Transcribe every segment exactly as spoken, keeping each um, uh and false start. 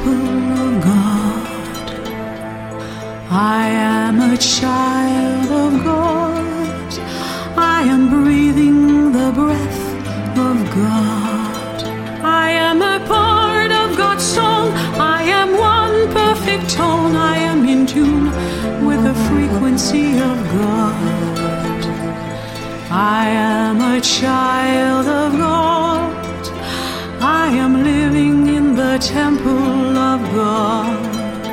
temple of God. I am a child of God. I am breathing the breath of God. I am a part of God's song. I am one perfect tone. I am in tune with the frequency of God. I am a child of God. I am living in the temple of God.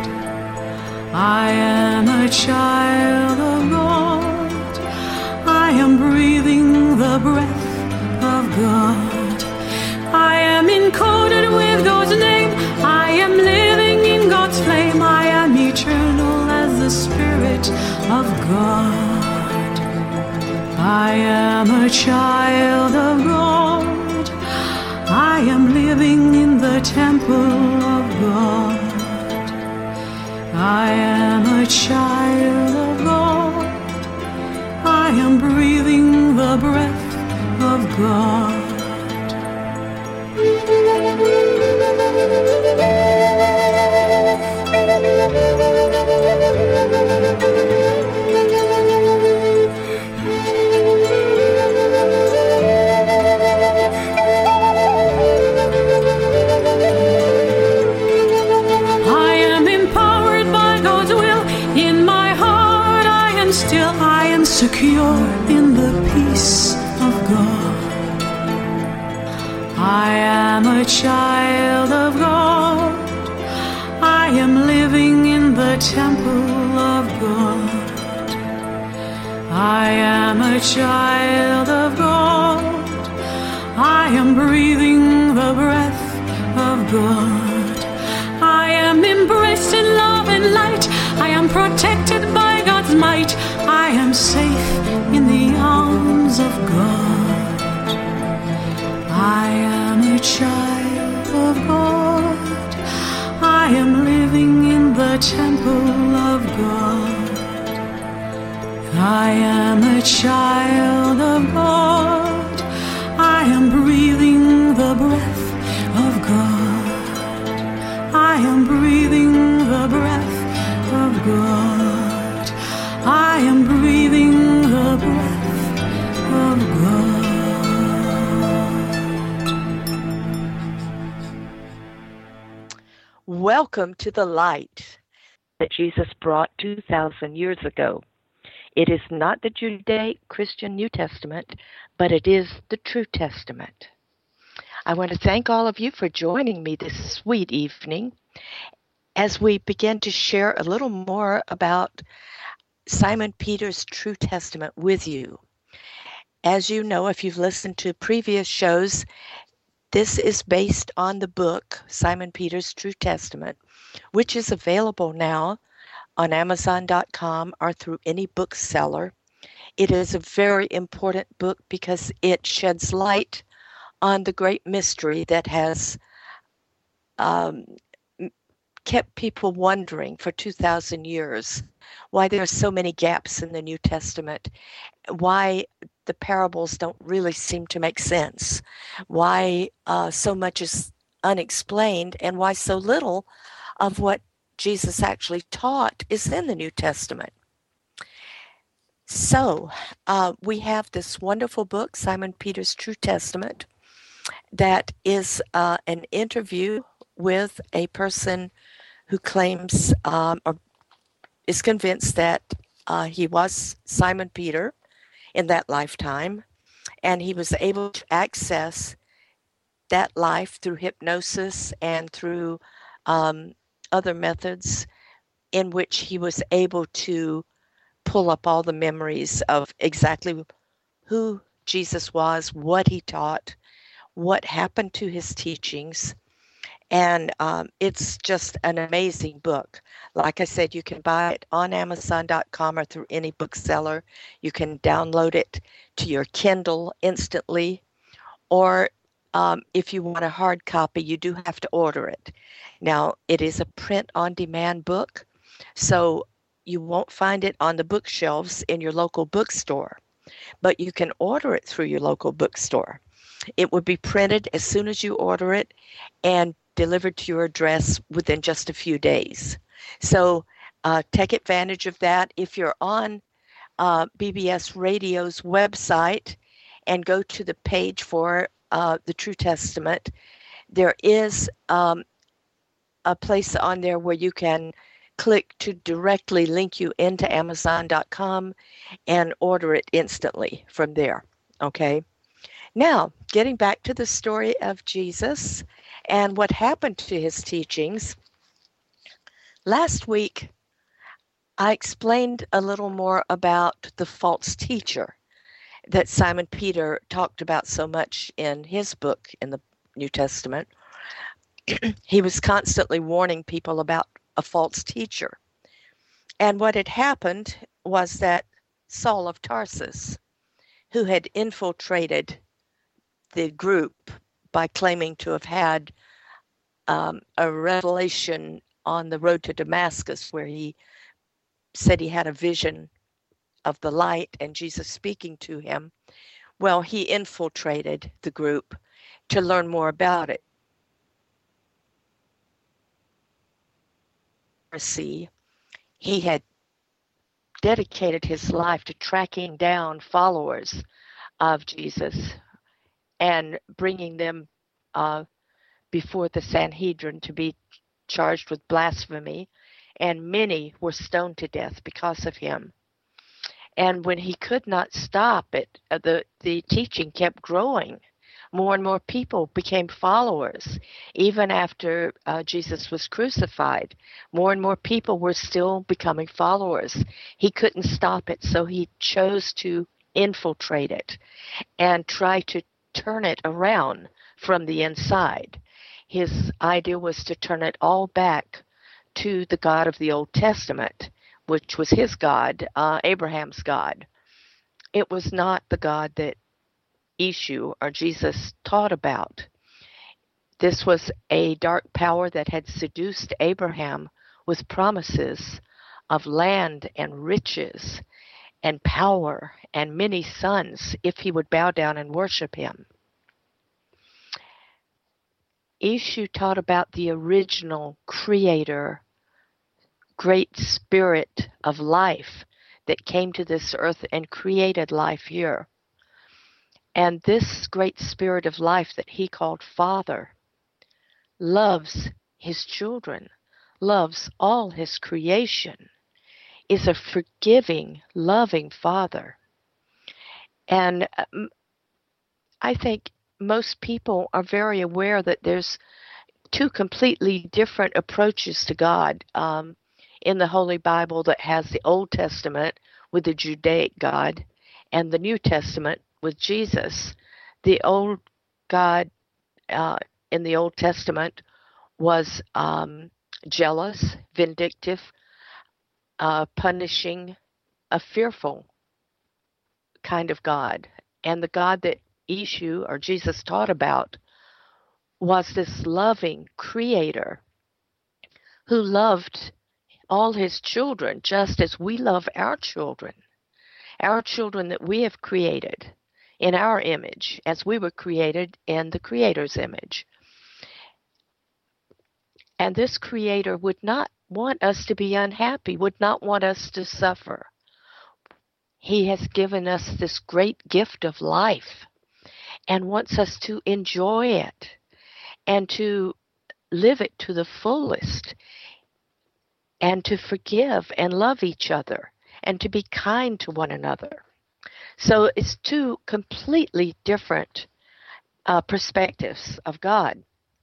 I am a child of God. I am breathing the breath of God. I am encoded with God's name. I am living in God's flame. I am eternal as the Spirit of God. I am a child of God. I am living in the temple of God. I am a child of God. I am breathing the breath of God. Secure in the peace of God. I am a child of God. I am living in the temple of God. I am a child of God. I am breathing the breath of God. I am embraced in love and light. I am protected by God's might. I am safe in the arms of God. I am a child of God. I am living in the temple of God. I am a child of God. I am breathing the breath of God. I am breathing the breath of God. I am breathing the breath of God. Welcome to the light that Jesus brought two thousand years ago. It is not the Judeo-Christian New Testament, but it is the True Testament. I want to thank all of you for joining me this sweet evening as we begin to share a little more about Simon Peter's True Testament with you. As you know, if you've listened to previous shows, this is based on the book Simon Peter's True Testament, which is available now on amazon dot com or through any bookseller. It is a very important book because it sheds light on the great mystery that has um, kept people wondering for two thousand years why there are so many gaps in the New Testament, why the parables don't really seem to make sense, why uh, so much is unexplained, and why so little of what Jesus actually taught is in the New Testament. So uh, we have this wonderful book, Simon Peter's True Testament, that is uh, an interview with a person who claims um, or is convinced that uh, he was Simon Peter in that lifetime, and he was able to access that life through hypnosis and through um, other methods in which he was able to pull up all the memories of exactly who Jesus was, what he taught, what happened to his teachings. And um, it's just an amazing book. Like I said, you can buy it on amazon dot com or through any bookseller. You can download it to your Kindle instantly. Or um, if you want a hard copy, you do have to order it. Now, it is a print-on-demand book, so you won't find it on the bookshelves in your local bookstore. But you can order it through your local bookstore. It would be printed as soon as you order it and delivered to your address within just a few days. So uh, take advantage of that. If you're on uh, B B S Radio's website and go to the page for uh, the True Testament, there is um, a place on there where you can click to directly link you into Amazon dot com and order it instantly from there. Okay. Now, getting back to the story of Jesus and what happened to his teachings. Last week, I explained a little more about the false teacher that Simon Peter talked about so much in his book in the New Testament. He was constantly warning people about a false teacher. And what had happened was that Saul of Tarsus, who had infiltrated the group by claiming to have had um, a revelation on the road to Damascus, where he said he had a vision of the light and Jesus speaking to him. Well, he infiltrated the group to learn more about it. See, he had dedicated his life to tracking down followers of Jesus and bringing them uh, before the Sanhedrin to be charged with blasphemy, and many were stoned to death because of him. And when he could not stop it, uh, the, the teaching kept growing. More and more people became followers. Even after uh, Jesus was crucified, more and more people were still becoming followers. He couldn't stop it, so he chose to infiltrate it and try to turn it around from the inside. His idea was to turn it all back to the God of the Old Testament, which was his God, uh, Abraham's God. It was not the God that Yeshua or Jesus taught about. This was a dark power that had seduced Abraham with promises of land and riches and power and many sons if he would bow down and worship him. Yeshua taught about the original creator, great spirit of life that came to this earth and created life here. And this great spirit of life that he called Father loves his children, loves all his creation, is a forgiving, loving Father. And um, I think most people are very aware that there's two completely different approaches to God um, in the Holy Bible, that has the Old Testament with the Judaic God and the New Testament with Jesus. The old God uh, in the Old Testament was um, jealous, vindictive, uh, punishing, a fearful kind of God. And the God that Yeshua or Jesus taught about was this loving creator who loved all his children just as we love our children, our children that we have created in our image, as we were created in the Creator's image. And this Creator would not want us to be unhappy, would not want us to suffer. He has given us this great gift of life and wants us to enjoy it and to live it to the fullest and to forgive and love each other and to be kind to one another. So it's two completely different uh, perspectives of God.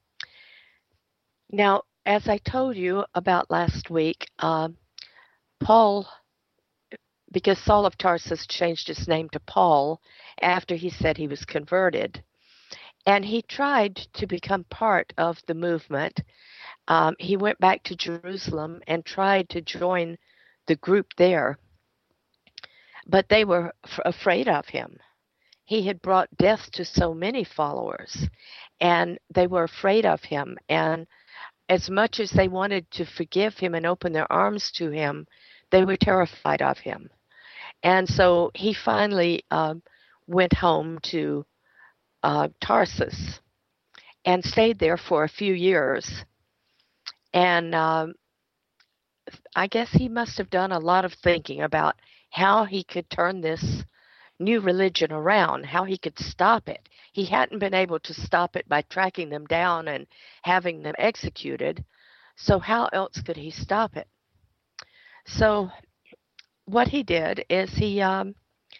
Now, as I told you about last week, uh, Paul, because Saul of Tarsus changed his name to Paul after he said he was converted, and he tried to become part of the movement. Um, he went back to Jerusalem and tried to join the group there, but they were f- afraid of him. He had brought death to so many followers, and they were afraid of him. And as much as they wanted to forgive him and open their arms to him, they were terrified of him. And so he finally um, went home to uh, Tarsus and stayed there for a few years. And um, I guess he must have done a lot of thinking about how he could turn this new religion around, how he could stop it. He hadn't been able to stop it by tracking them down and having them executed. So how else could he stop it? So what he did is he um,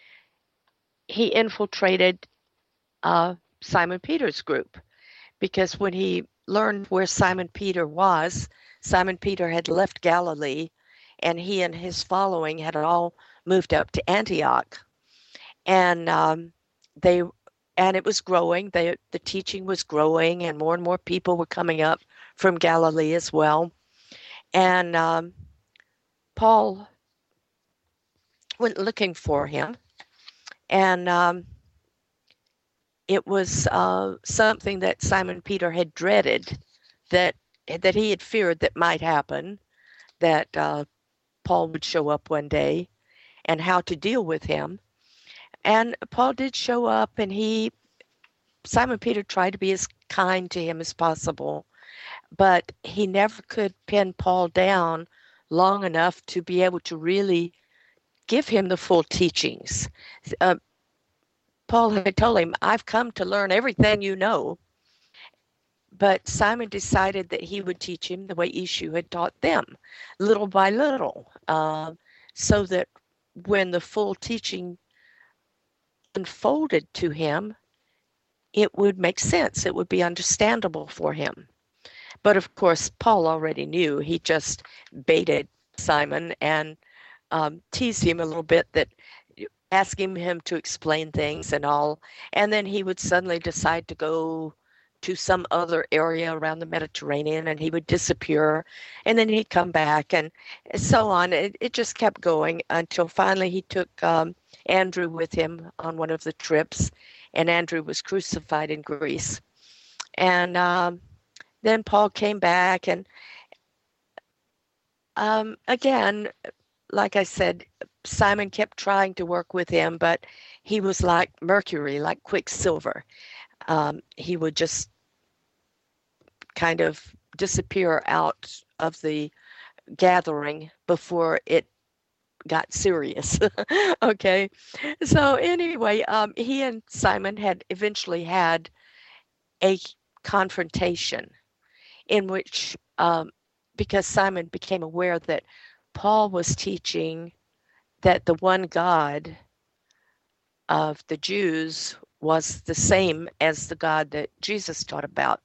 he infiltrated uh, Simon Peter's group, because when he learned where Simon Peter was, Simon Peter had left Galilee, and he and his following had all moved up to Antioch, and um, they and it was growing. They, the teaching was growing, and more and more people were coming up from Galilee as well. And um, Paul went looking for him, and um, it was uh, something that Simon Peter had dreaded, that that he had feared that might happen, that uh, Paul would show up one day, and how to deal with him. And Paul did show up, and he, Simon Peter tried to be as kind to him as possible, but he never could pin Paul down long enough to be able to really give him the full teachings. Uh, Paul had told him, I've come to learn everything you know. But Simon decided that he would teach him the way Yeshua had taught them, little by little, uh, so that when the full teaching unfolded to him, it would make sense. It would be understandable for him. But of course, Paul already knew. He just baited Simon and um, teased him a little bit, that asking him to explain things and all. And then he would suddenly decide to go to some other area around the Mediterranean, and he would disappear, and then he'd come back, and so on. It, it just kept going until finally he took um, Andrew with him on one of the trips, and Andrew was crucified in Greece. And um, then Paul came back, and um, again, like I said, Simon kept trying to work with him, but he was like mercury, like quicksilver. Um, he would just kind of disappear out of the gathering before it got serious. Okay. So anyway, um, he and Simon had eventually had a confrontation in which, um, because Simon became aware that Paul was teaching that the one God of the Jews was the same as the God that Jesus taught about.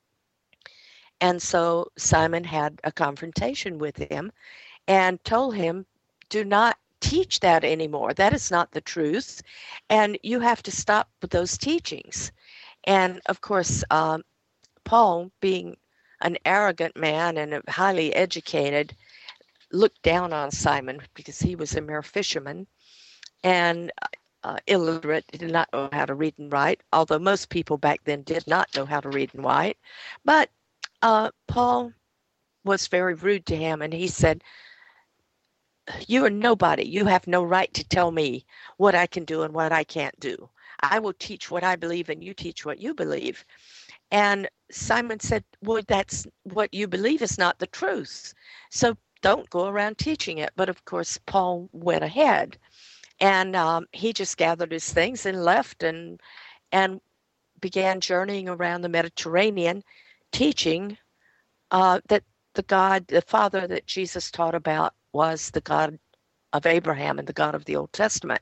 And so Simon had a confrontation with him and told him, do not teach that anymore. That is not the truth. And you have to stop with those teachings. And of course, um, Paul, being an arrogant man and highly educated, looked down on Simon because he was a mere fisherman and uh, illiterate, did not know how to read and write, although most people back then did not know how to read and write. But uh, Paul was very rude to him, and he said, you are nobody. You have no right to tell me what I can do and what I can't do. I will teach what I believe, and you teach what you believe. And Simon said, well, that's what you believe is not the truth. So don't go around teaching it. But of course, Paul went ahead, and um, he just gathered his things and left, and and began journeying around the Mediterranean, teaching uh, that the God, the Father that Jesus taught about, was the God of Abraham and the God of the Old Testament.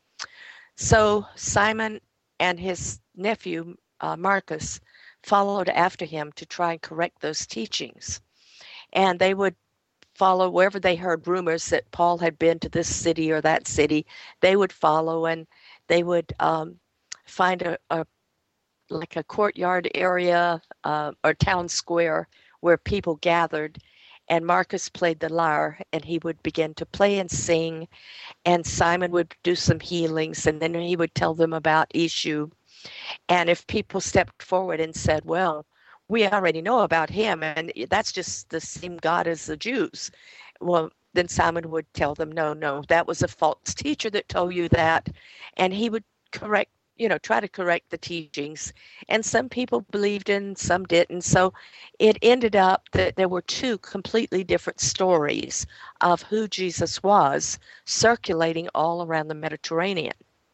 So Simon and his nephew, uh, Marcus, followed after him to try and correct those teachings. And they would follow wherever they heard rumors that Paul had been to this city or that city. They would follow, and they would um, find a, a like a courtyard area uh, or town square where people gathered, and Marcus played the lyre, and he would begin to play and sing, and Simon would do some healings, and then he would tell them about Yeshua. And if people stepped forward and said, well, we already know about him, and that's just the same God as the Jews, well, then Simon would tell them, no, no, that was a false teacher that told you that, and he would correct you know, try to correct the teachings. And some people believed in, some didn't. So it ended up that there were two completely different stories of who Jesus was circulating all around the Mediterranean.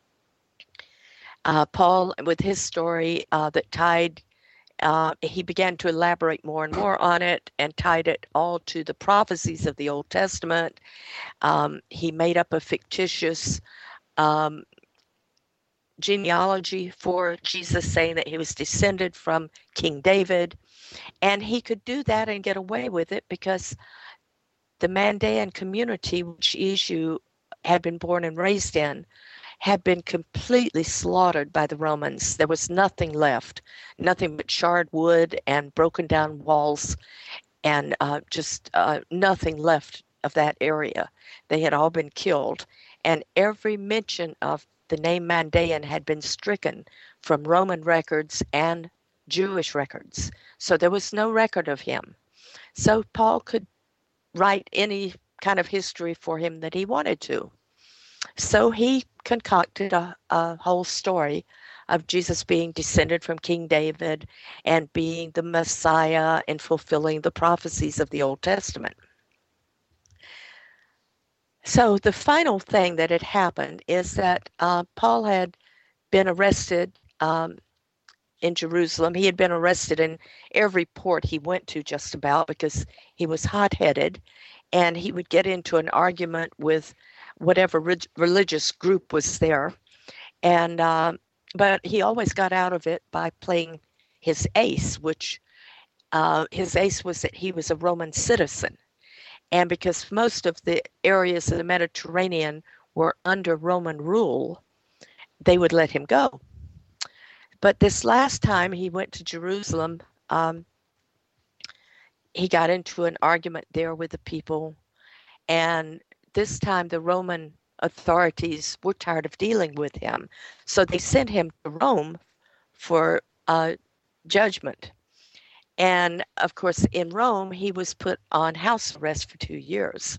Uh, Paul, with his story uh, that tied, uh, he began to elaborate more and more on it and tied it all to the prophecies of the Old Testament. Um, he made up a fictitious um, genealogy for Jesus, saying that he was descended from King David. And he could do that and get away with it because the Mandaean community, which Yeshu had been born and raised in, had been completely slaughtered by the Romans. There was nothing left, nothing but charred wood and broken down walls, and uh, just uh, nothing left of that area. They had all been killed, and every mention of the name Mandaean had been stricken from Roman records and Jewish records. So there was no record of him. So Paul could write any kind of history for him that he wanted to. So he concocted a, a whole story of Jesus being descended from King David and being the Messiah and fulfilling the prophecies of the Old Testament. So the final thing that had happened is that uh, Paul had been arrested um, in Jerusalem. He had been arrested in every port he went to just about because he was hot-headed, and he would get into an argument with whatever re- religious group was there. And uh, but he always got out of it by playing his ace, which uh, his ace was that he was a Roman citizen. And because most of the areas of the Mediterranean were under Roman rule, they would let him go. But this last time he went to Jerusalem, um, he got into an argument there with the people. And this time the Roman authorities were tired of dealing with him. So they sent him to Rome for uh, judgment. And of course, in Rome, he was put on house arrest for two years.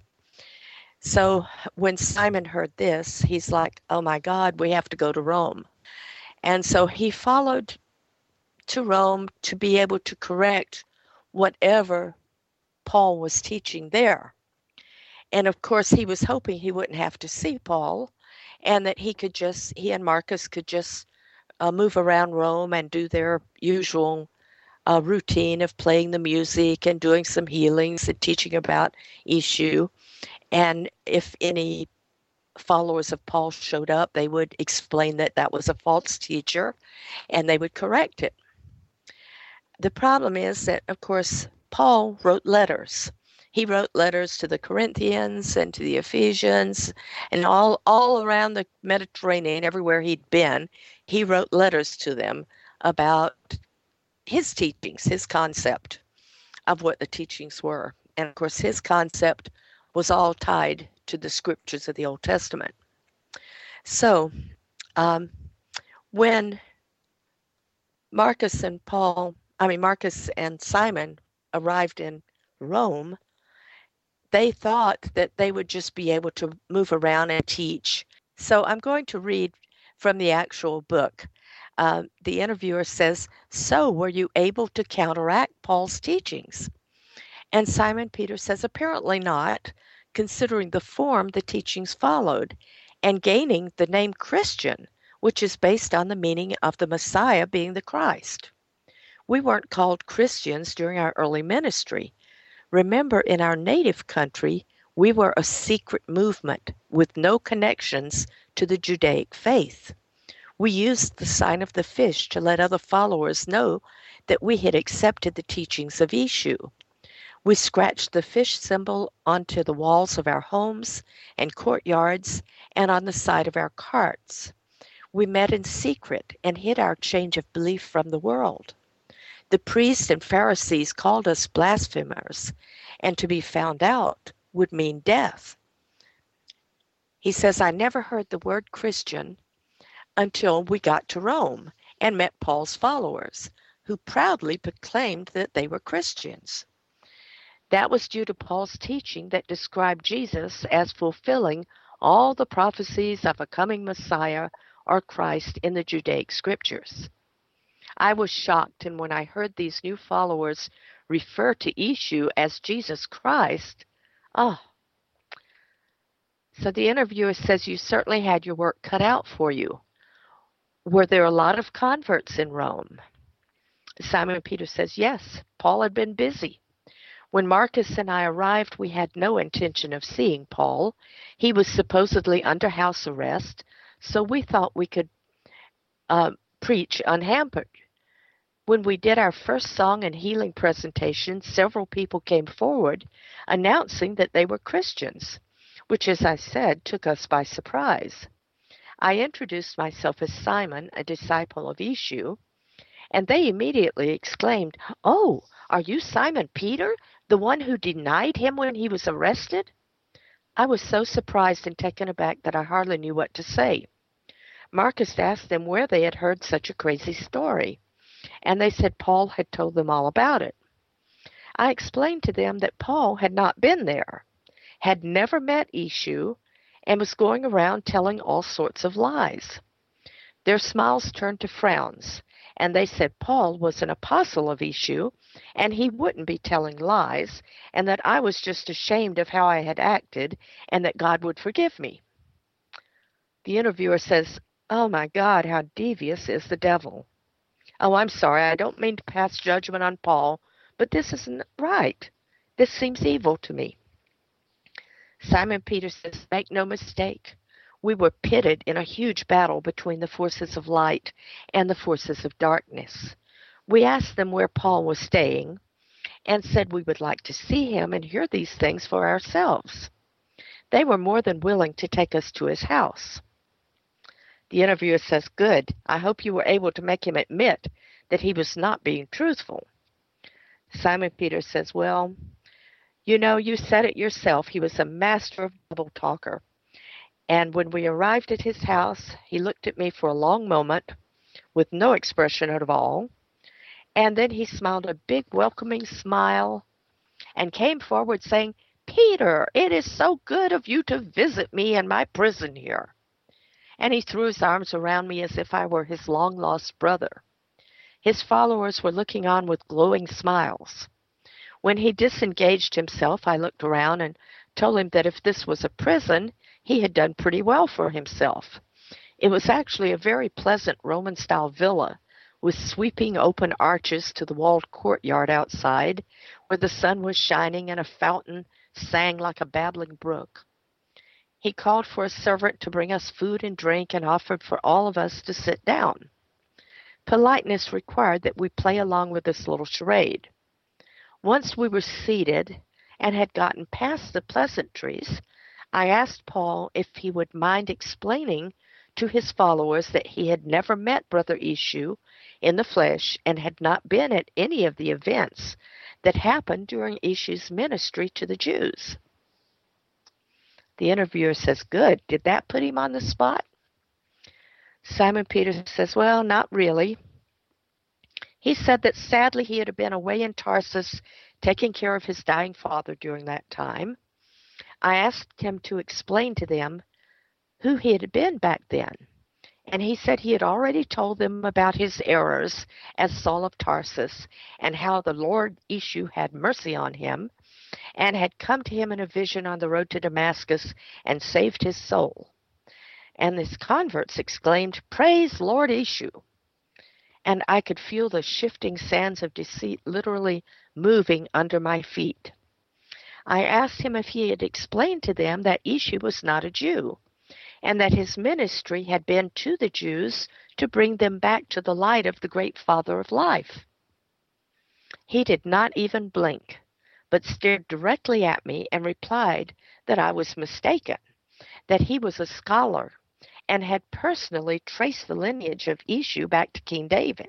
So when Simon heard this, he's like, oh my God, we have to go to Rome. And so he followed to Rome to be able to correct whatever Paul was teaching there. And of course, he was hoping he wouldn't have to see Paul and that he could just, he and Marcus could just uh, move around Rome and do their usual uh, routine of playing the music and doing some healings and teaching about Yeshu. And if any followers of Paul showed up, they would explain that that was a false teacher and they would correct it. The problem is that, of course, Paul wrote letters. He wrote letters to the Corinthians and to the Ephesians and all, all around the Mediterranean, everywhere he'd been. He wrote letters to them about his teachings, his concept of what the teachings were. And of course, his concept was all tied to the scriptures of the Old Testament. So um, when Marcus and Paul, I mean, Marcus and Simon arrived in Rome, they thought that they would just be able to move around and teach. So I'm going to read from the actual book. Uh, the interviewer says, so were you able to counteract Paul's teachings? And Simon Peter says, apparently not, considering the form the teachings followed, and gaining the name Christian, which is based on the meaning of the Messiah being the Christ. We weren't called Christians during our early ministry. Remember, in our native country, we were a secret movement with no connections to the Judaic faith. We used the sign of the fish to let other followers know that we had accepted the teachings of Yeshu. We scratched the fish symbol onto the walls of our homes and courtyards and on the side of our carts. We met in secret and hid our change of belief from the world. The priests and Pharisees called us blasphemers, and to be found out would mean death. He says, I never heard the word Christian until we got to Rome and met Paul's followers, who proudly proclaimed that they were Christians. That was due to Paul's teaching that described Jesus as fulfilling all the prophecies of a coming Messiah or Christ in the Judaic scriptures. I was shocked, and when I heard these new followers refer to Yeshu as Jesus Christ, oh. So the interviewer says, you certainly had your work cut out for you. Were there a lot of converts in Rome? Simon Peter says, yes, Paul had been busy. When Marcus and I arrived, we had no intention of seeing Paul. He was supposedly under house arrest, so we thought we could uh, preach unhampered. When we did our first song and healing presentation, several people came forward announcing that they were Christians, which, as I said, took us by surprise. I introduced myself as Simon, a disciple of Yeshu, and they immediately exclaimed, "Oh, are you Simon Peter, the one who denied him when he was arrested?" I was so surprised and taken aback that I hardly knew what to say. Marcus asked them where they had heard such a crazy story, and they said Paul had told them all about it. I explained to them that Paul had not been there, had never met Yeshu, and was going around telling all sorts of lies. Their smiles turned to frowns, and they said Paul was an apostle of Yeshu, and he wouldn't be telling lies, and that I was just ashamed of how I had acted, and that God would forgive me. The interviewer says, "Oh my God, how devious is the devil. Oh, I'm sorry, I don't mean to pass judgment on Paul, but this isn't right. This seems evil to me." Simon Peter says, "Make no mistake. We were pitted in a huge battle between the forces of light and the forces of darkness. We asked them where Paul was staying and said we would like to see him and hear these things for ourselves. They were more than willing to take us to his house." The interviewer says, "Good. I hope you were able to make him admit that he was not being truthful." Simon Peter says, "Well, you know, you said it yourself. He was a master of double talker. And when we arrived at his house, he looked at me for a long moment with no expression at all. And then he smiled a big welcoming smile and came forward saying, 'Peter, it is so good of you to visit me in my prison here.' And he threw his arms around me as if I were his long-lost brother. His followers were looking on with glowing smiles. When he disengaged himself, I looked around and told him that if this was a prison, he had done pretty well for himself. It was actually a very pleasant Roman-style villa with sweeping open arches to the walled courtyard outside, where the sun was shining and a fountain sang like a babbling brook. He called for a servant to bring us food and drink and offered for all of us to sit down. Politeness required that we play along with this little charade. Once we were seated and had gotten past the pleasantries, I asked Paul if he would mind explaining to his followers that he had never met Brother Yeshu in the flesh and had not been at any of the events that happened during Yeshu's ministry to the Jews. The interviewer says, "Good. Did that put him on the spot?" Simon Peter says, "Well, not really. He said that sadly he had been away in Tarsus taking care of his dying father during that time. I asked him to explain to them who he had been back then, and he said he had already told them about his errors as Saul of Tarsus and how the Lord Yeshu had mercy on him and had come to him in a vision on the road to Damascus and saved his soul. And his converts exclaimed, 'Praise Lord Yeshu!' And I could feel the shifting sands of deceit literally moving under my feet. I asked him if he had explained to them that Yeshu was not a Jew, and that his ministry had been to the Jews to bring them back to the light of the great Father of life. He did not even blink, but stared directly at me and replied that I was mistaken, that he was a scholar and had personally traced the lineage of Yeshu back to King David.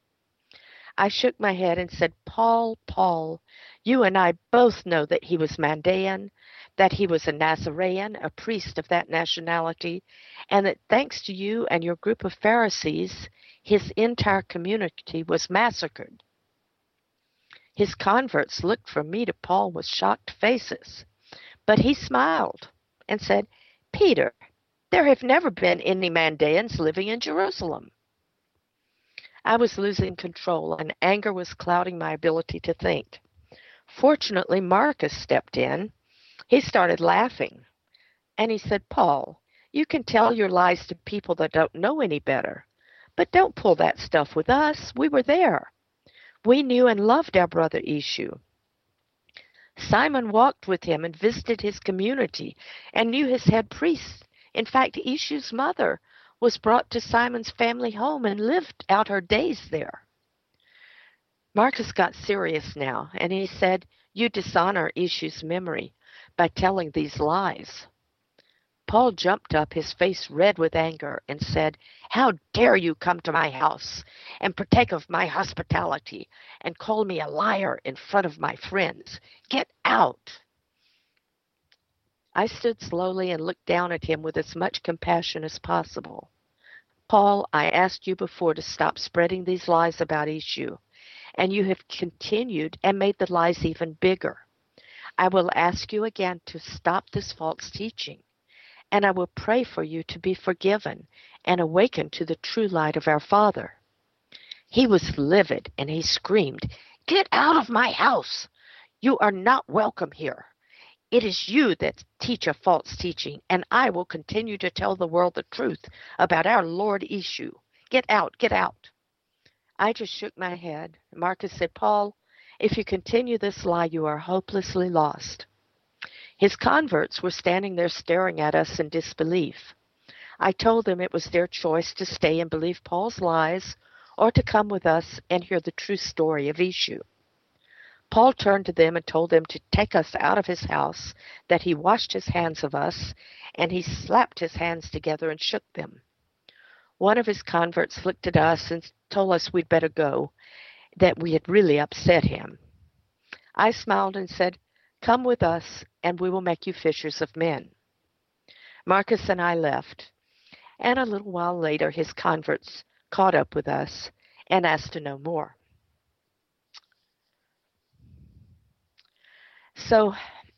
I shook my head and said, Paul, Paul, you and I both know that he was Mandaean, that he was a Nazarene, a priest of that nationality, and that thanks to you and your group of Pharisees, his entire community was massacred. His converts looked from me to Paul with shocked faces, but he smiled and said, Peter, There have never been any Mandaeans living in Jerusalem. I was losing control, and anger was clouding my ability to think. Fortunately, Marcus stepped in. He started laughing, and he said, Paul, you can tell your lies to people that don't know any better, but don't pull that stuff with us. We were there. We knew and loved our brother Esau. Simon walked with him and visited his community and knew his head priest. In fact, Esau's mother was brought to Simon's family home and lived out her days there. Marcus got serious now, and he said, you dishonor Esau's memory by telling these lies. Paul jumped up, his face red with anger, and said, how dare you come to my house and partake of my hospitality and call me a liar in front of my friends? Get out! I stood slowly and looked down at him with as much compassion as possible. Paul, I asked you before to stop spreading these lies about Esau, and you have continued and made the lies even bigger. I will ask you again to stop this false teaching, and I will pray for you to be forgiven and awaken to the true light of our Father. He was livid, and he screamed, get out of my house! You are not welcome here. It is you that teach a false teaching, and I will continue to tell the world the truth about our Lord Esau. Get out, get out. I just shook my head. Marcus said, Paul, if you continue this lie, you are hopelessly lost. His converts were standing there staring at us in disbelief. I told them it was their choice to stay and believe Paul's lies or to come with us and hear the true story of Esau. Paul turned to them and told them to take us out of his house, that he washed his hands of us, and he slapped his hands together and shook them. One of his converts looked at us and told us we'd better go, that we had really upset him. I smiled and said, come with us, and we will make you fishers of men. Marcus and I left, and a little while later his converts caught up with us and asked to know more. So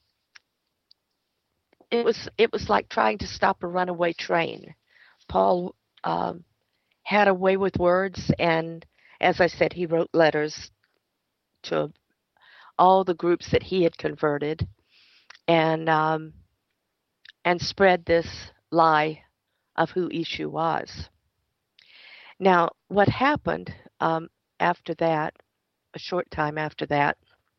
it was it was like trying to stop a runaway train. Paul um, had a way with words, and as I said, he wrote letters to all the groups that he had converted, and um, and spread this lie of who Esau was. Now, what happened um, after that, a short time after that,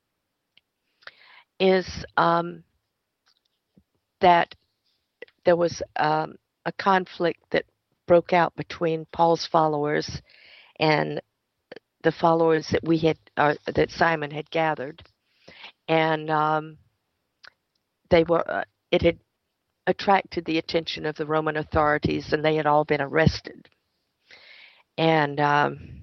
is um, that there was um, a conflict that broke out between Paul's followers and the followers that we had, uh, that Simon had gathered, and um, they were. Uh, it had attracted the attention of the Roman authorities, and they had all been arrested. And um,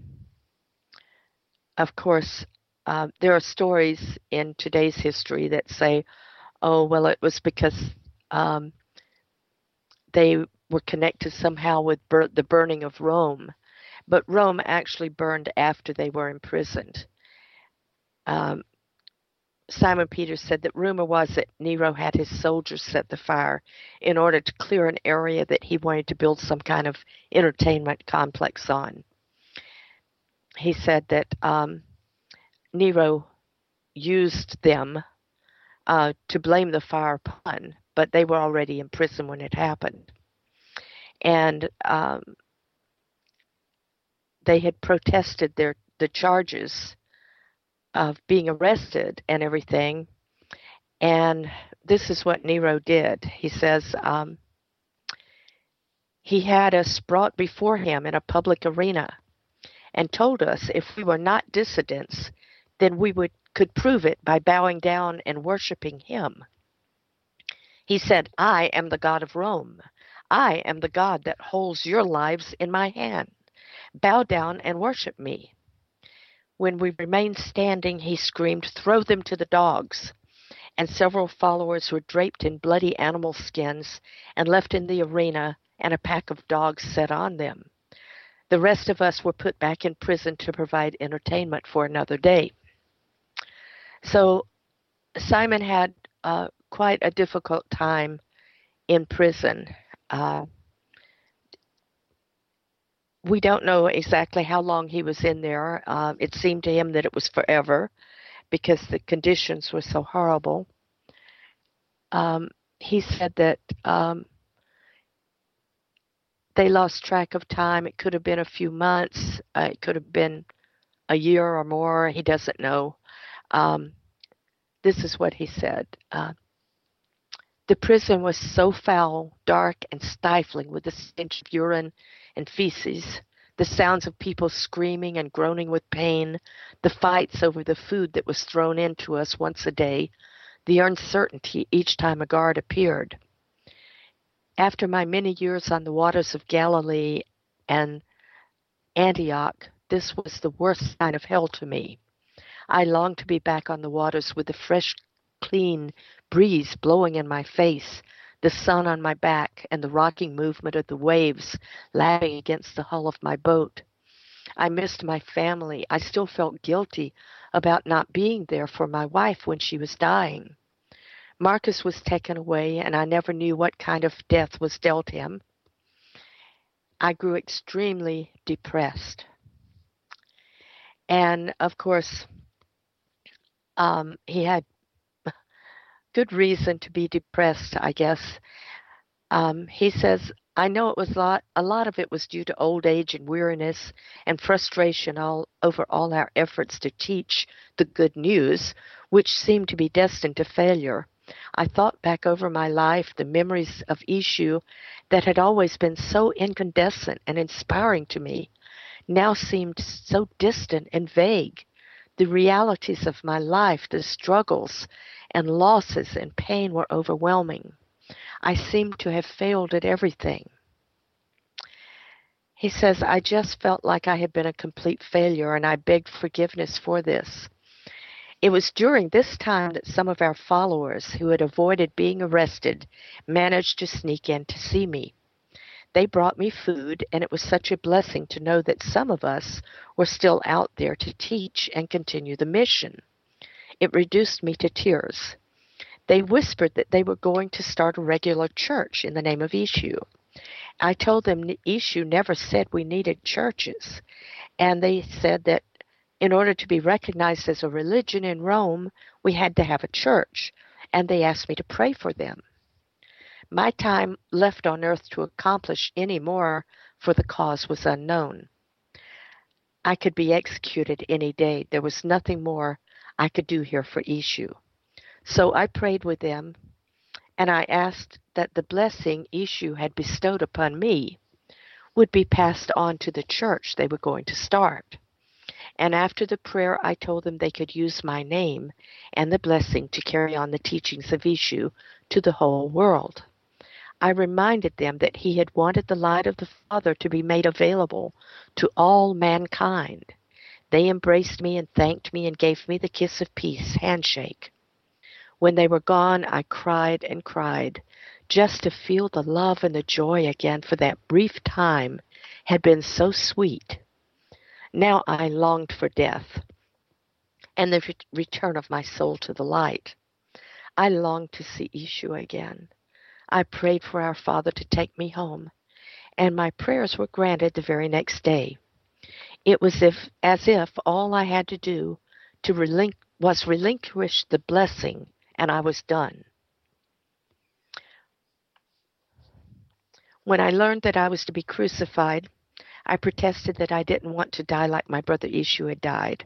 of course, uh, there are stories in today's history that say, "Oh, well, it was because um, they were connected somehow with bur- the burning of Rome." But Rome actually burned after they were imprisoned. Um, Simon Peter said that rumor was that Nero had his soldiers set the fire in order to clear an area that he wanted to build some kind of entertainment complex on. He said that um, Nero used them uh, to blame the fire upon, but they were already in prison when it happened. And um, they had protested their the charges of being arrested and everything. And this is what Nero did. He says, um, he had us brought before him in a public arena and told us if we were not dissidents, then we would could prove it by bowing down and worshiping him. He said, I am the God of Rome. I am the God that holds your lives in my hand. Bow down and worship me. When we remained standing, he screamed, throw them to the dogs. And several followers were draped in bloody animal skins and left in the arena, and a pack of dogs set on them. The rest of us were put back in prison to provide entertainment for another day. So Simon had uh, quite a difficult time in prison. Uh, we don't know exactly how long he was in there. Um, it seemed to him that it was forever because the conditions were so horrible. Um, he said that um, they lost track of time. It could have been a few months. Uh, it could have been a year or more. He doesn't know. Um, this is what he said. Uh, the prison was so foul, dark, and stifling with the stench of urine and feces, the sounds of people screaming and groaning with pain, the fights over the food that was thrown in to us once a day, the uncertainty each time a guard appeared. After my many years on the waters of Galilee and Antioch, this was the worst sign of hell to me. I longed to be back on the waters with the fresh, clean breeze blowing in my face, the sun on my back, and the rocking movement of the waves lapping against the hull of my boat. I missed my family. I still felt guilty about not being there for my wife when she was dying. Marcus was taken away, and I never knew what kind of death was dealt him. I grew extremely depressed. And, of course, um, he had good reason to be depressed, I guess. Um, he says, I know it was a lot, a lot of it was due to old age and weariness and frustration all over all our efforts to teach the good news, which seemed to be destined to failure. I thought back over my life, the memories of Ishu that had always been so incandescent and inspiring to me now seemed so distant and vague. The realities of my life, the struggles and losses and pain were overwhelming. I seemed to have failed at everything. He says, I just felt like I had been a complete failure, and I begged forgiveness for this. It was during this time that some of our followers who had avoided being arrested managed to sneak in to see me. They brought me food, and it was such a blessing to know that some of us were still out there to teach and continue the mission. It reduced me to tears. They whispered that they were going to start a regular church in the name of Ishu. I told them Ishu never said we needed churches, and they said that in order to be recognized as a religion in Rome, we had to have a church, and they asked me to pray for them. My time left on earth to accomplish any more for the cause was unknown. I could be executed any day. There was nothing more I could do here for Ishu. So I prayed with them, and I asked that the blessing Ishu had bestowed upon me would be passed on to the church they were going to start. And after the prayer, I told them they could use my name and the blessing to carry on the teachings of Ishu to the whole world. I reminded them that he had wanted the light of the Father to be made available to all mankind. They embraced me and thanked me and gave me the kiss of peace handshake. When they were gone, I cried and cried. Just to feel the love and the joy again for that brief time had been so sweet. Now I longed for death and the return of my soul to the light. I longed to see Ishu again. I prayed for our Father to take me home, and my prayers were granted the very next day. It was if, as if all I had to do to relinqu- was relinquish the blessing, and I was done. When I learned that I was to be crucified, I protested that I didn't want to die like my brother Ishu had died.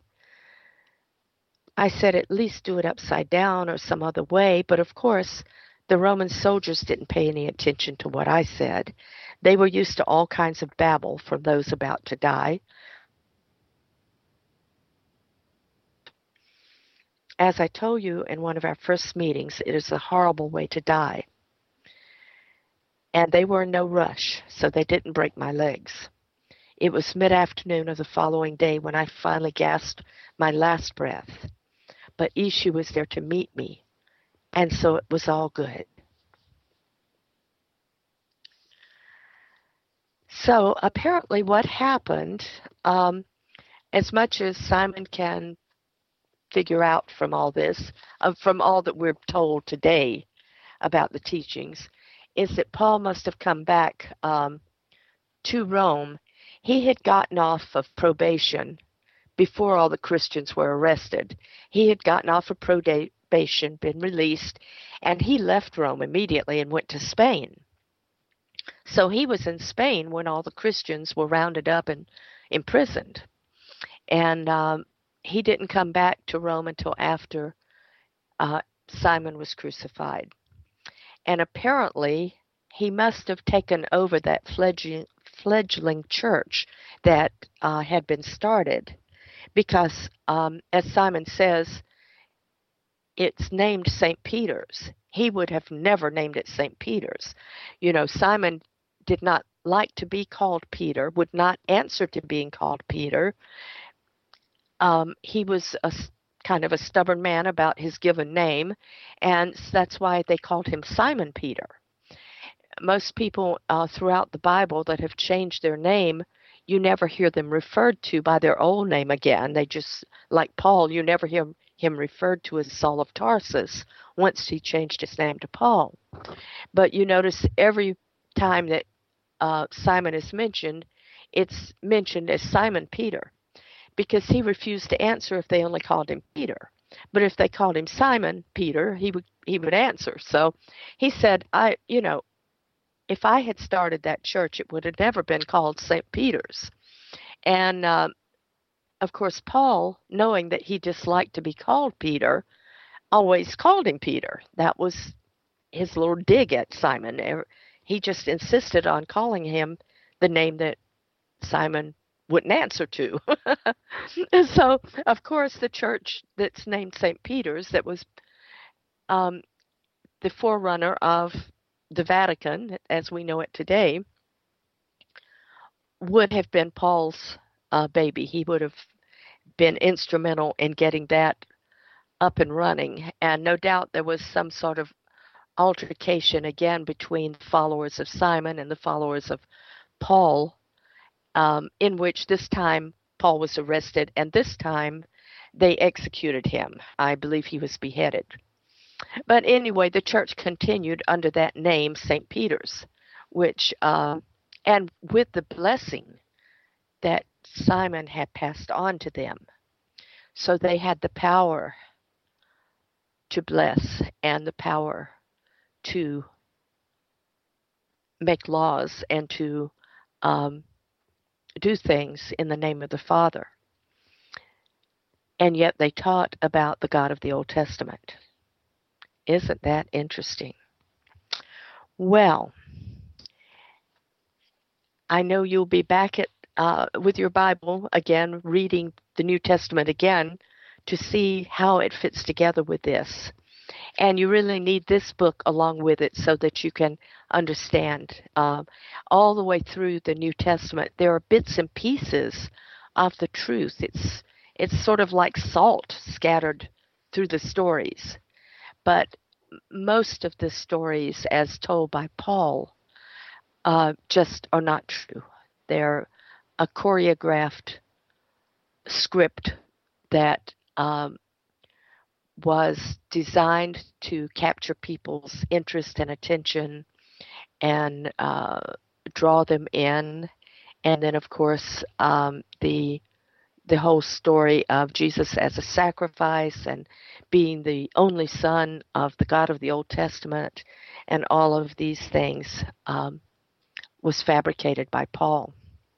I said at least do it upside down or some other way, but of course the Roman soldiers didn't pay any attention to what I said. They were used to all kinds of babble from those about to die. As I told you in one of our first meetings, it is a horrible way to die. And they were in no rush, so they didn't break my legs. It was mid-afternoon of the following day when I finally gasped my last breath. But Ishu was there to meet me, and so it was all good. So apparently what happened, um, as much as Simon can figure out from all this, uh, from all that we're told today about the teachings, is that Paul must have come back um, to Rome. He had gotten off of probation before all the Christians were arrested. He had gotten off of probation, been released, and he left Rome immediately and went to Spain. So he was in Spain when all the Christians were rounded up and imprisoned. And um, he didn't come back to Rome until after uh, Simon was crucified. And apparently, he must have taken over that fledgling, fledgling church that uh, had been started. Because, um, as Simon says, it's named Saint Peter's. He would have never named it Saint Peter's. You know, Simon did not like to be called Peter, would not answer to being called Peter. Um, he was a kind of a stubborn man about his given name, and that's why they called him Simon Peter. Most people uh, throughout the Bible that have changed their name, you never hear them referred to by their old name again. They just, like Paul, you never hear him referred to as Saul of Tarsus once he changed his name to Paul. But you notice every time that uh, Simon is mentioned, it's mentioned as Simon Peter, because he refused to answer if they only called him Peter. But if they called him Simon Peter, he would he would answer. So he said, I, you know, if I had started that church, it would have never been called Saint Peter's. And, uh, of course, Paul, knowing that he disliked to be called Peter, always called him Peter. That was his little dig at Simon. He just insisted on calling him the name that Simon wouldn't answer to. And so, of course, the church that's named Saint Peter's, that was um, the forerunner of the Vatican, as we know it today, would have been Paul's uh, baby. He would have been instrumental in getting that up and running. And no doubt there was some sort of altercation again between the followers of Simon and the followers of Paul, um, in which this time Paul was arrested, and this time they executed him. I believe he was beheaded. But anyway, the church continued under that name, Saint Peter's, which, uh, and with the blessing that Simon had passed on to them. So they had the power to bless and the power to make laws and to um, do things in the name of the Father. And yet they taught about the God of the Old Testament. Isn't that interesting? Well, I know you'll be back at uh, with your Bible again, reading the New Testament again to see how it fits together with this. And you really need this book along with it so that you can understand uh, all the way through the New Testament. There are bits and pieces of the truth. It's it's sort of like salt scattered through the stories. But most of the stories, as told by Paul, uh, just are not true. They're a choreographed script that um, was designed to capture people's interest and attention and uh, draw them in. And then, of course, um, the the whole story of Jesus as a sacrifice and being the only son of the God of the Old Testament and all of these things um, was fabricated by Paul.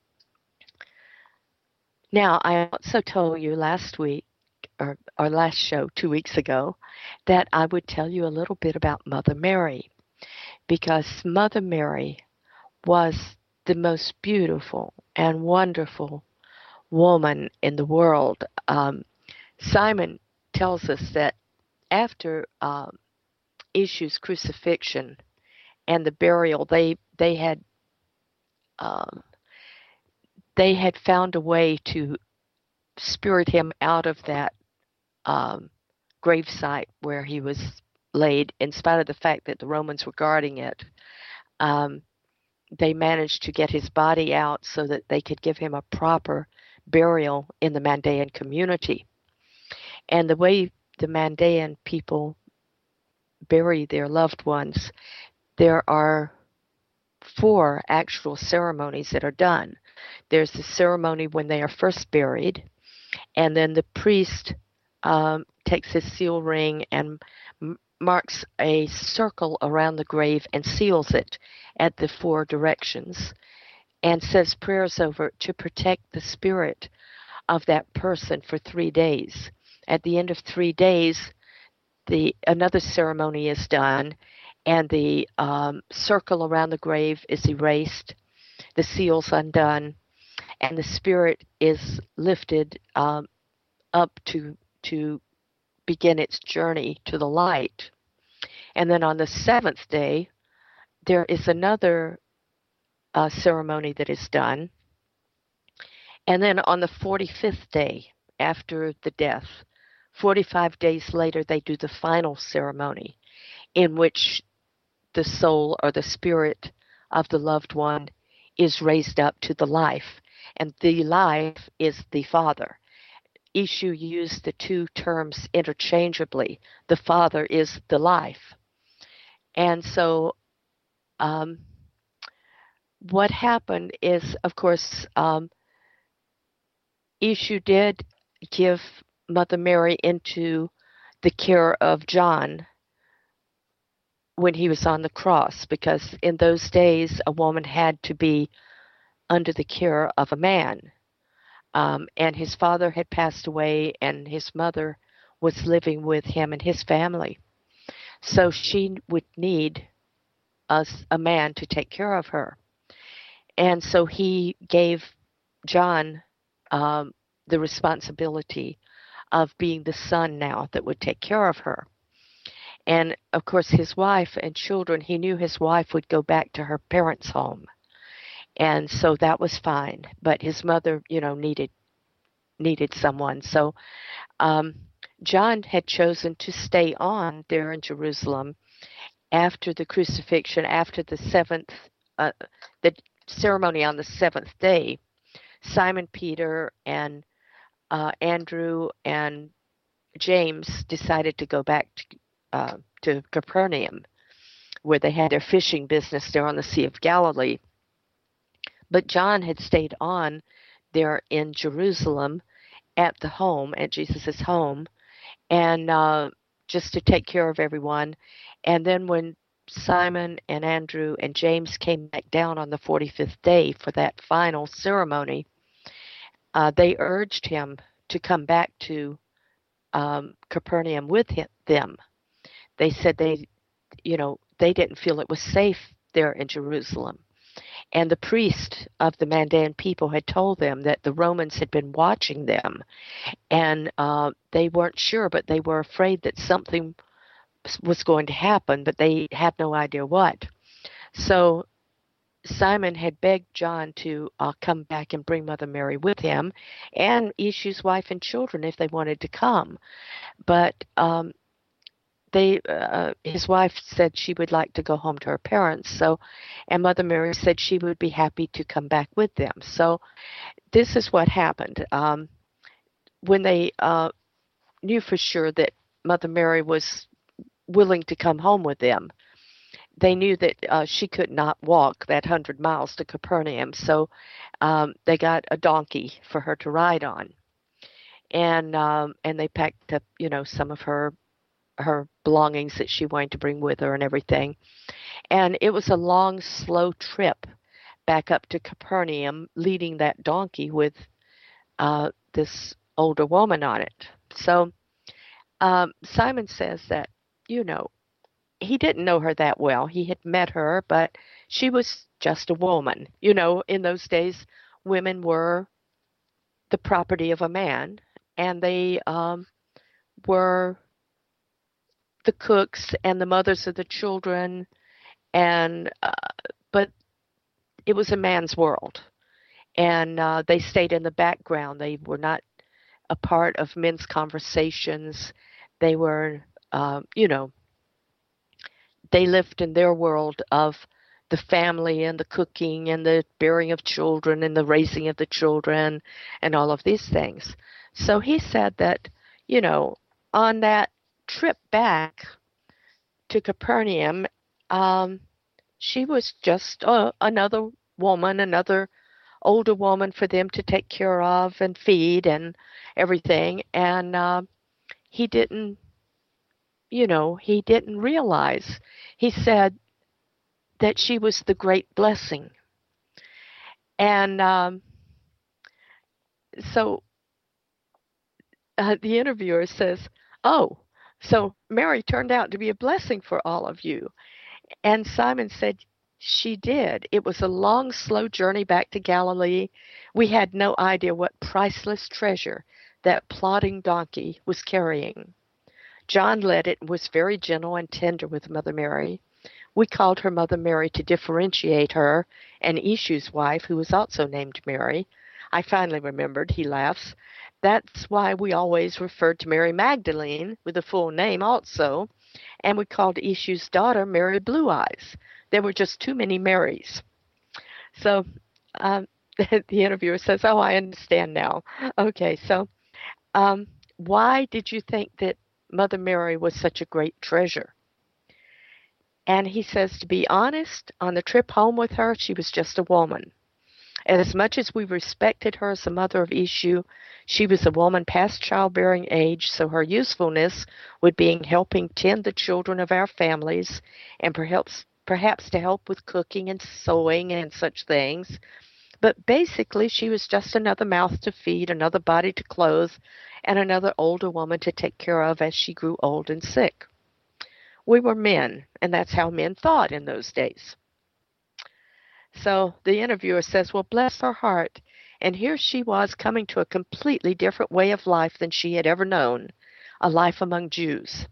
Now, I also told you last week, or our last show two weeks ago, that I would tell you a little bit about Mother Mary, because Mother Mary was the most beautiful and wonderful woman in the world. Um, Simon tells us that after um, Yeshu's crucifixion and the burial, they they had um, they had found a way to spirit him out of that um, gravesite where he was laid, in spite of the fact that the Romans were guarding it. Um, they managed to get his body out so that they could give him a proper burial in the Mandaean community. And the way the Mandaean people bury their loved ones, there are four actual ceremonies that are done. There's the ceremony when they are first buried, and then the priest um, takes his seal ring and m- marks a circle around the grave and seals it at the four directions and says prayers over it to protect the spirit of that person for three days. At the end of three days, the another ceremony is done, and the um, circle around the grave is erased, the seals undone, and the spirit is lifted um, up to to begin its journey to the light. And then on the seventh day, there is another uh, ceremony that is done. And then on the forty-fifth day after the death, forty-five days later, they do the final ceremony in which the soul or the spirit of the loved one is raised up to the life. And the life is the Father. Ishu used the two terms interchangeably. The Father is the life. And so um, what happened is, of course, um, Ishu did give Mother Mary into the care of John when he was on the cross, because in those days a woman had to be under the care of a man. Um, and his father had passed away, and his mother was living with him and his family. So she would need a, a man to take care of her. And so he gave John um, the responsibility of being the son now that would take care of her. And of course, his wife and children, he knew his wife would go back to her parents' home. And so that was fine. But his mother, you know, needed needed someone. So um, John had chosen to stay on there in Jerusalem after the crucifixion, after the seventh, uh, the ceremony on the seventh day. Simon Peter and uh, Andrew and James decided to go back to, uh, to Capernaum, where they had their fishing business there on the Sea of Galilee. But John had stayed on there in Jerusalem at the home, at Jesus' home, and uh, just to take care of everyone. And then when Simon and Andrew and James came back down on the forty-fifth day for that final ceremony, uh, they urged him to come back to um, Capernaum with him, them. They said they, you know, they didn't feel it was safe there in Jerusalem. And the priest of the Mandan people had told them that the Romans had been watching them, and uh, they weren't sure, but they were afraid that something was going to happen, but they had no idea what. So Simon had begged John to uh, come back and bring Mother Mary with him, and Ishu's wife and children if they wanted to come. But um, they, uh, his wife said she would like to go home to her parents. So, and Mother Mary said she would be happy to come back with them. So, this is what happened. Um, when they uh, knew for sure that Mother Mary was willing to come home with them, they knew that uh, she could not walk that hundred miles to Capernaum. So, um, they got a donkey for her to ride on, and um, and they packed up, you know, some of her her belongings that she wanted to bring with her and everything. And it was a long, slow trip back up to Capernaum, leading that donkey with uh, this older woman on it. So um, Simon says that, you know, he didn't know her that well. He had met her, but she was just a woman. You know, in those days, women were the property of a man, and they um, were the cooks and the mothers of the children, and uh, but it was a man's world, and uh, they stayed in the background. They were not a part of men's conversations. They were, uh, you know, they lived in their world of the family and the cooking and the bearing of children and the raising of the children and all of these things. So he said that, you know, on that trip back to Capernaum, um, she was just uh, another woman, another older woman for them to take care of and feed and everything. And uh, he didn't, you know, he didn't realize. He said that she was the great blessing. And um, so uh, the interviewer says, "Oh, so Mary turned out to be a blessing for all of you." And Simon said, "She did. It was a long, slow journey back to Galilee. We had no idea what priceless treasure that plodding donkey was carrying. John led it and was very gentle and tender with Mother Mary. We called her Mother Mary to differentiate her and Ishu's wife, who was also named Mary. I finally remembered," he laughs. "That's why we always referred to Mary Magdalene with a full name also, and we called Ishu's daughter Mary Blue Eyes. There were just too many Marys." So um, the interviewer says, "Oh, I understand now. Okay, so um, why did you think that Mother Mary was such a great treasure?" And he says, "To be honest, on the trip home with her, she was just a woman. As much as we respected her as the mother of Ishu, she was a woman past childbearing age, so her usefulness would be in helping tend the children of our families and perhaps perhaps to help with cooking and sewing and such things. But basically, she was just another mouth to feed, another body to clothe, and another older woman to take care of as she grew old and sick. We were men, and that's how men thought in those days." So the interviewer says, "Well, bless her heart." And here she was coming to a completely different way of life than she had ever known, a life among Jews.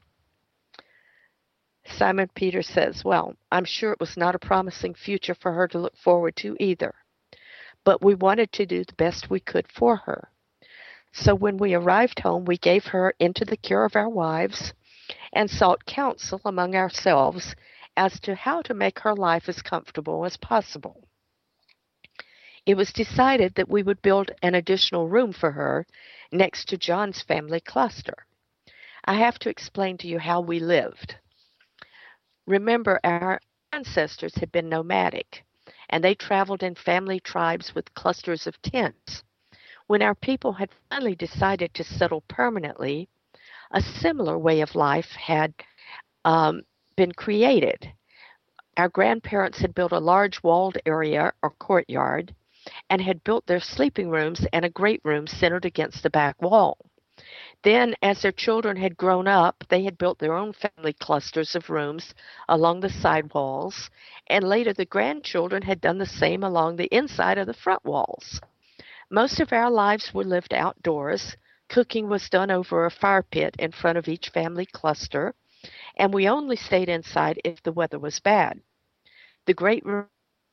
Simon Peter says, "Well, I'm sure it was not a promising future for her to look forward to either. But we wanted to do the best we could for her. So when we arrived home, we gave her into the care of our wives and sought counsel among ourselves as to how to make her life as comfortable as possible. It was decided that we would build an additional room for her next to John's family cluster. I have to explain to you how we lived. Remember, our ancestors had been nomadic, and they traveled in family tribes with clusters of tents. When our people had finally decided to settle permanently, a similar way of life had um, been created. Our grandparents had built a large walled area or courtyard and had built their sleeping rooms and a great room centered against the back wall. Then, as their children had grown up, they had built their own family clusters of rooms along the side walls, and later the grandchildren had done the same along the inside of the front walls. Most of our lives were lived outdoors. Cooking was done over a fire pit in front of each family cluster, and we only stayed inside if the weather was bad. The great room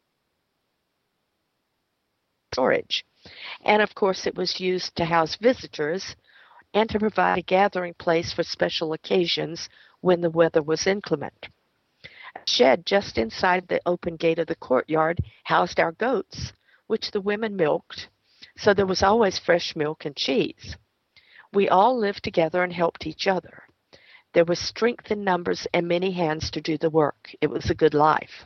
storage, and of course it was used to house visitors and to provide a gathering place for special occasions when the weather was inclement. A shed just inside the open gate of the courtyard housed our goats, which the women milked, so there was always fresh milk and cheese. We all lived together and helped each other. There was strength in numbers and many hands to do the work. It was a good life.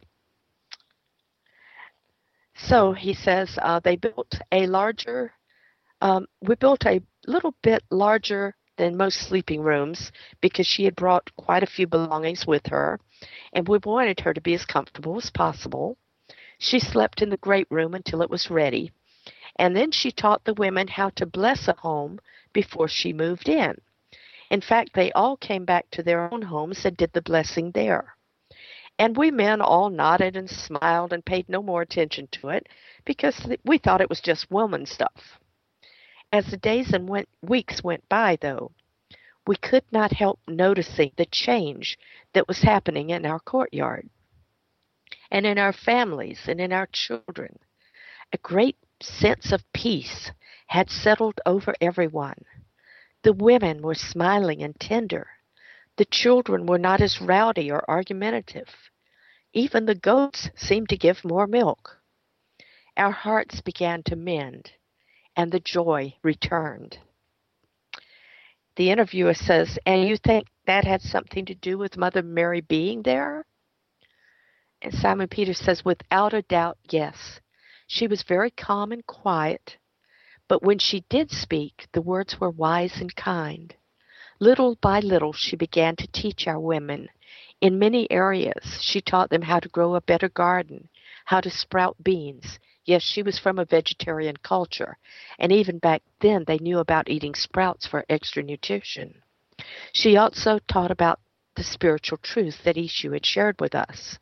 So he says uh, they built a larger, um, we built a little bit larger than most sleeping rooms because she had brought quite a few belongings with her, and we wanted her to be as comfortable as possible. She slept in the great room until it was ready, and then she taught the women how to bless a home before she moved in. In fact, they all came back to their own homes and did the blessing there. And we men all nodded and smiled and paid no more attention to it because we thought it was just woman stuff. As the days and went, weeks went by, though, we could not help noticing the change that was happening in our courtyard and in our families and in our children. A great sense of peace had settled over everyone. The women were smiling and tender. The children were not as rowdy or argumentative. Even the goats seemed to give more milk. Our hearts began to mend, and the joy returned. The interviewer says, and you think that had something to do with Mother Mary being there? And Simon Peter says, without a doubt, yes. She was very calm and quiet, but when she did speak, the words were wise and kind. Little by little, she began to teach our women. In many areas, she taught them how to grow a better garden, how to sprout beans. Yes, she was from a vegetarian culture, and even back then they knew about eating sprouts for extra nutrition. She also taught about the spiritual truth that Ishu had shared with us.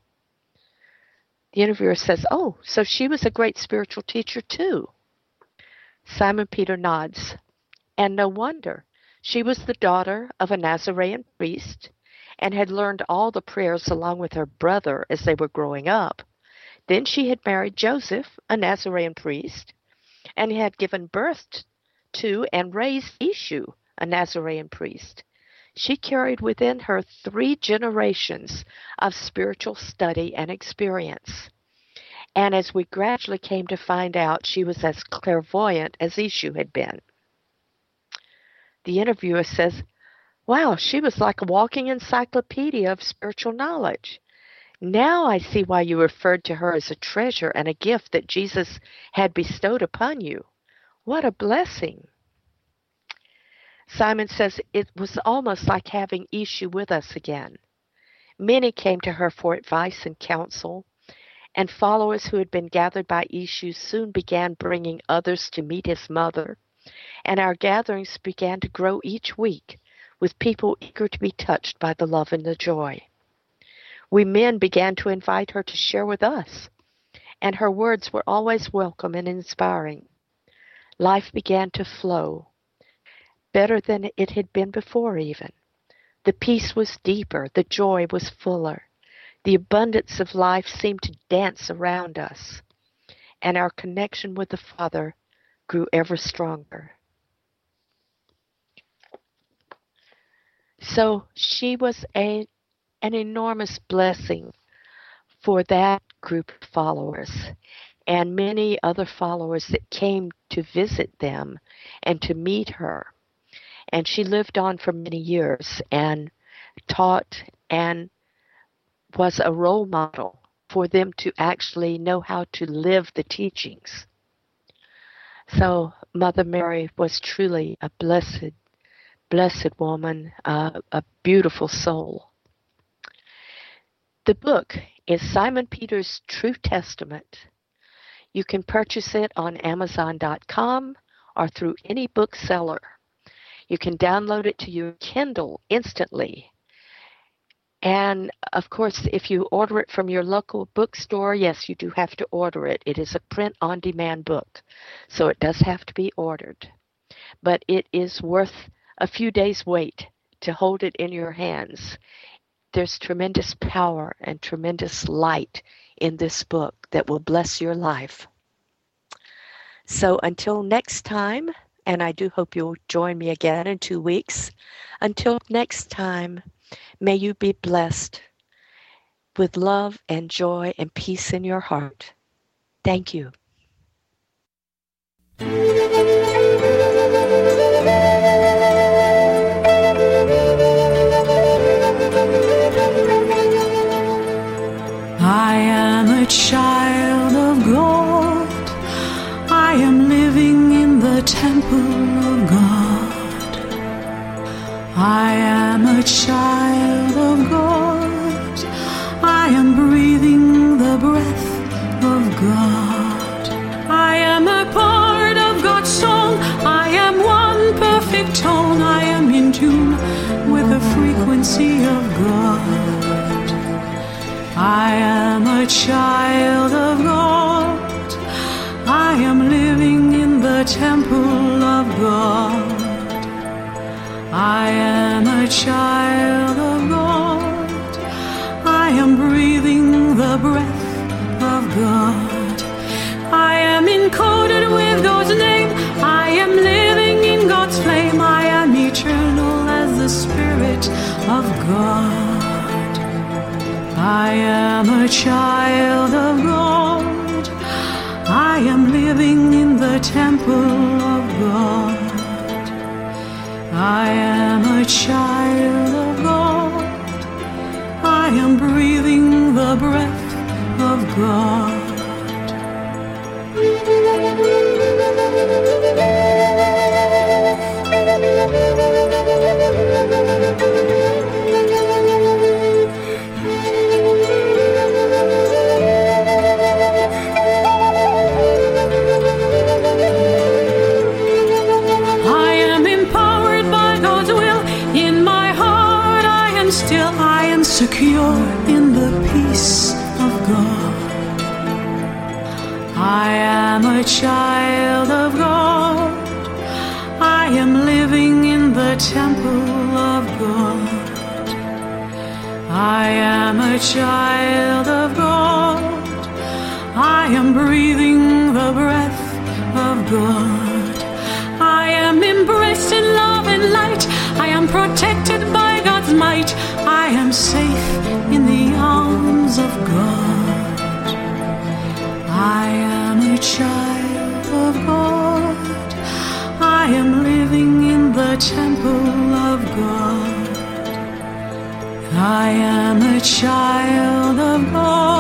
The interviewer says, "Oh, so she was a great spiritual teacher too." Simon Peter nods. And no wonder. She was the daughter of a Nazarene priest and had learned all the prayers along with her brother as they were growing up. Then she had married Joseph, a Nazarene priest, and had given birth to and raised Ishu, a Nazarene priest. She carried within her three generations of spiritual study and experience. And as we gradually came to find out, she was as clairvoyant as Ishu had been. The interviewer says, "Wow, she was like a walking encyclopedia of spiritual knowledge. Now I see why you referred to her as a treasure and a gift that Jesus had bestowed upon you. What a blessing." Simon says it was almost like having Ishu with us again. Many came to her for advice and counsel, and followers who had been gathered by Ishu soon began bringing others to meet his mother, and our gatherings began to grow each week with people eager to be touched by the love and the joy. We men began to invite her to share with us, and her words were always welcome and inspiring. Life began to flow, better than it had been before even. The peace was deeper, the joy was fuller. The abundance of life seemed to dance around us, and our connection with the Father grew ever stronger. So she was a, an enormous blessing for that group of followers and many other followers that came to visit them and to meet her. And she lived on for many years and taught and was a role model for them to actually know how to live the teachings. So Mother Mary was truly a blessed, blessed woman, uh, a beautiful soul. The book is Simon Peter's True Testament. You can purchase it on Amazon dot com or through any bookseller. You can download it to your Kindle instantly. And, of course, if you order it from your local bookstore, yes, you do have to order it. It is a print-on-demand book, so it does have to be ordered. But it is worth a few days' wait to hold it in your hands. There's tremendous power and tremendous light in this book that will bless your life. So until next time, and I do hope you'll join me again in two weeks. Until next time, may you be blessed with love and joy and peace in your heart. Thank you. I am a child of God. I am living in the temple of God. I am a child of God. I am breathing the breath of God. I am a part of God's song. I am one perfect tone. I am in tune with the frequency of God. I am a child of God. I am living in the temple of God. I am a child of God. I am breathing the breath of God. I am encoded with God's name. I am living in God's flame. I am eternal as the Spirit of God. I am a child of God. I am living in the temple of God. I am a child of God. I am breathing the breath of God. still, I am secure in the peace of God. I am a child of God. I am living in the temple of God. I am a child of God. I am breathing the breath of God. I am embraced in love and light. I am protected by God's might. I am safe in the arms of God. I am a child of God. I am living in the temple of God. I am a child of God.